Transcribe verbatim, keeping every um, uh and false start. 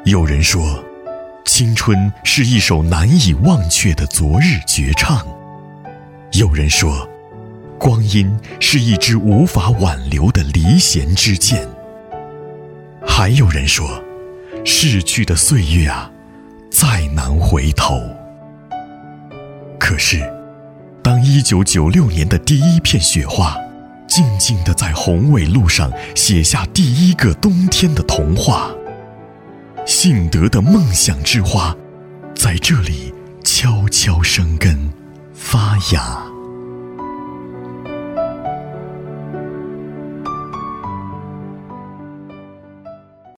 有人说，青春是一首难以忘却的昨日绝唱；有人说，光阴是一支无法挽留的离弦之箭；还有人说，逝去的岁月啊，再难回头。可是，当一九九六年的第一片雪花静静地在宏伟路上写下第一个冬天的童话，幸德的梦想之花在这里悄悄生根发芽。